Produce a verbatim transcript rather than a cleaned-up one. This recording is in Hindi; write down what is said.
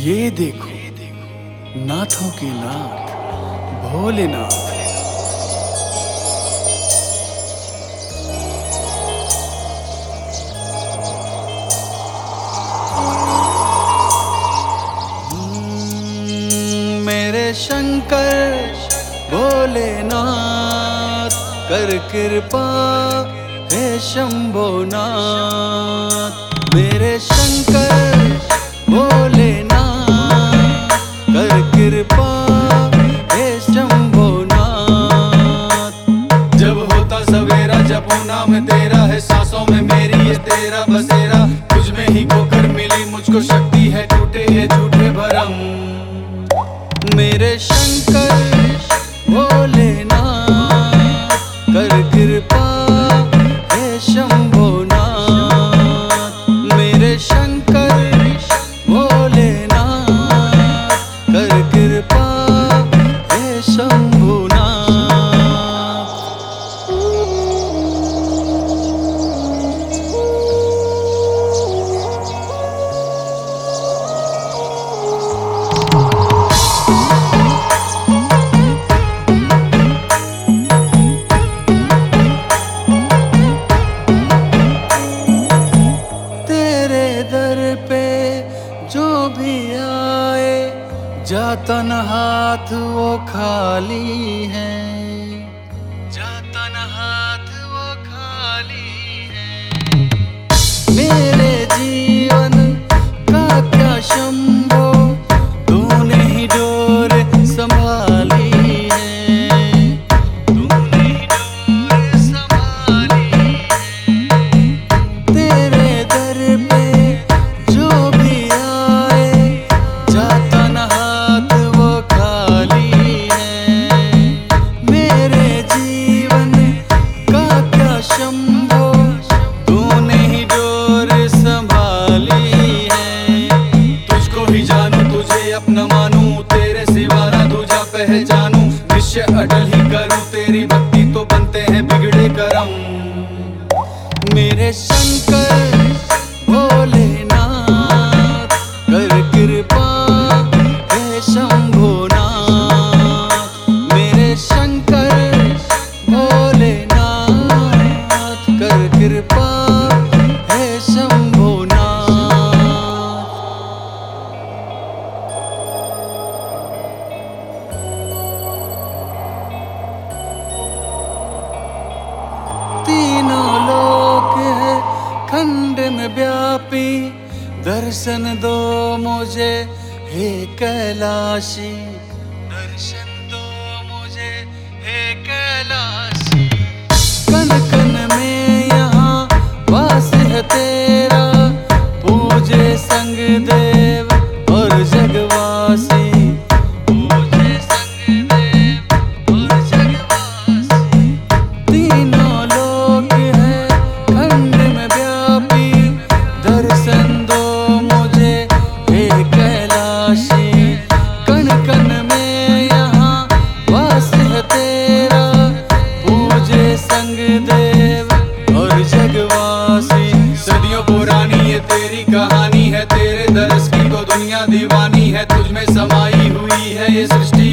ये देखो नाथों के नाथ भोलेनाथ। हम्म, मेरे शंकर भोलेनाथ कर कृपा हे शंभोनाथ। मेरे शंकर भोलेनाथ कर कृपा हे शंभोनाथ। जब होता सवेरा जपो नाम तेरा है, सांसों में मेरी ये तेरा बसेरा। तुझ में ही खोकर मिली मुझको शक्ति है, टूटे ये झूठे भरम। मेरे शंकर भोलेनाथ कर कृपा हे शंभोनाथ। मेरे शंकर भोलेनाथ कर कृपा हे शंभुनाथ। तेरे दर पे जो भी आए, जाता न हाथ वो खाली है। जाता न हाथ वो खाली है। मेरे जीवन का क्या शंभो, तूने ही डोर संभाली है। तूने ही डोर संभाली है। तेरे दर पे जो भी आए, जाता न हाथ वो खाली है। मेरे जीवन का क्या शंभो, तूने ही डोर संभाली है। तुझको ही जानू तुझे अपना मानू, तेरे सिवा ना दूजा पहचानू। निश्चय अटल ही करूं तेरी भक्ति तो बनते हैं बिगड़े कर्म। मेरे शंकर भोलेनाथ कर कृपा हे शंभुनाथ। मेरे शंकर भोलेनाथ कर कृपा हे शंभुनाथ। तीनों लोक है खंड में व्यापी, दर्शन दो मुझे हे कैलाशी। दर्शन दो मुझे हे कैलाशी। कन कन में यहाँ वास है तेरा, पूजे संग देव और जगवासी। पूजे संग देव और जगवासी। तीनों लोक है खंड में व्यापी, दर्शन दो मुझे हे कैलाशी। कण कण में यहाँ वास है तेरा, पूजे संग देव और जगवासी। सदियों पुरानी ये तेरी कहानी है, तेरे दरस की तो दुनिया दीवानी है। तुझ में समाई हुई है ये सृष्टि